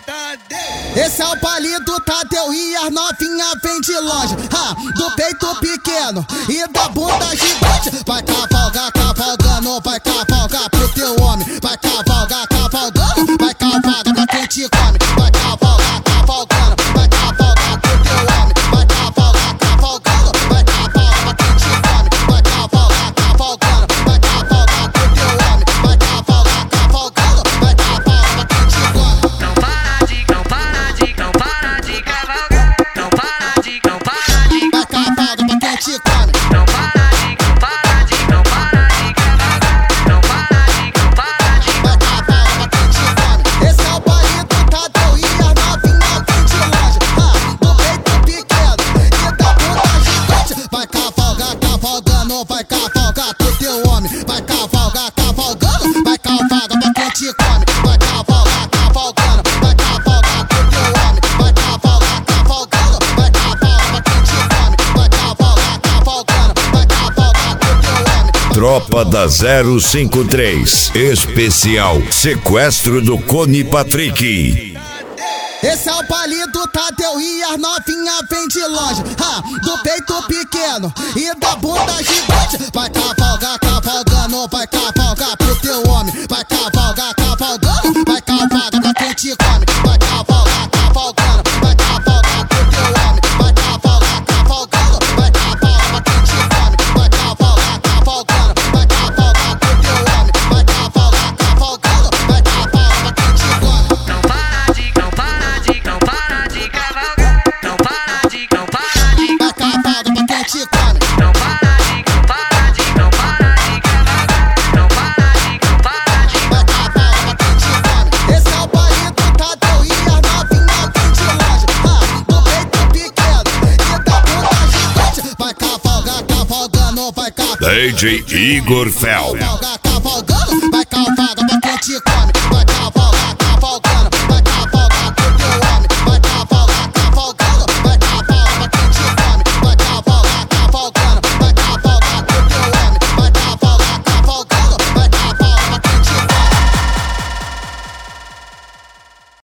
Esse é o palito do Tadeu e as novinha vem de longe. Do peito pequeno e da bunda gigante. Vai cavalgar, cavalgando, vai cavalgar pro teu homem. Vai cavalgar, cavalgando, vai cavalgar pra quem te come. Vai cavalgar, cavalgando, vai cavalgar pro teu homem. Vai cavalgar, cavalgando, vai cavalgar pra quem te come. Vai cavalgar, cavalgando, vai cavalgar pro teu homem. Vai cavalgar, cavalgando, vai cavalgar pra quem te come. Não para de cavalgar. Não para de Vai cavalgar pra quem te come. Não para de cavalgar. Não para de Vai cavalgar pra quem te come. Esse é o palito do Tadeu e as novinha vem de longe. Do peito pequeno e da bunda gigante. Vai cavalgar, cavalgando, vai cavalgar pro teu homem. Vai cavalgar, cavalgando, vai cavalgar pra quem te come. Vai cavalgar, cavalgando, vai cavalgar pro teu homem. Vai cavalgar, cavalgando, vai cavalgar pra quem te come. Vai cavalgar, cavalgando, vai cavalgar pro teu homem. Tropa da 053, especial sequestro do Cone Patrick. Esse é o palito do Tadeu e as novinha vem de longe. Do peito pequeno e da bunda gigante. Vai cavalgar, cavalgando, vai cavalgar pro teu homem. Vai cavalgar, cavalgando, vai cavalgar pra quem te come. Vai cavalgar, cavalgando, vai cavalgar pro teu homem. Vai cavalgar, cavalgando, vai cavalgar pra quem te come. Vai cavalgar, cavalgando, vai cavalgar pro teu homem. Vai cavalgar, cavalgando, vai cavalgar pra quem te come. Não para de cavalgar. Não para de Vai cavalgar pra quem te come. Não para de cavalgar. Não para de Vai cavalgar pra quem te come. Esse é o palito do Tadeu e as novinha vem de longe. Do peito pequeno e da bunda gigante. Vai cavalgar, cavalgando, vai cavalgar. DJ Igor Fel. Cavalgar, cavalgando, vai cavalgar pra quem te come. Vai cavalgar, cavalgando, vai cavalgar pro teu homem.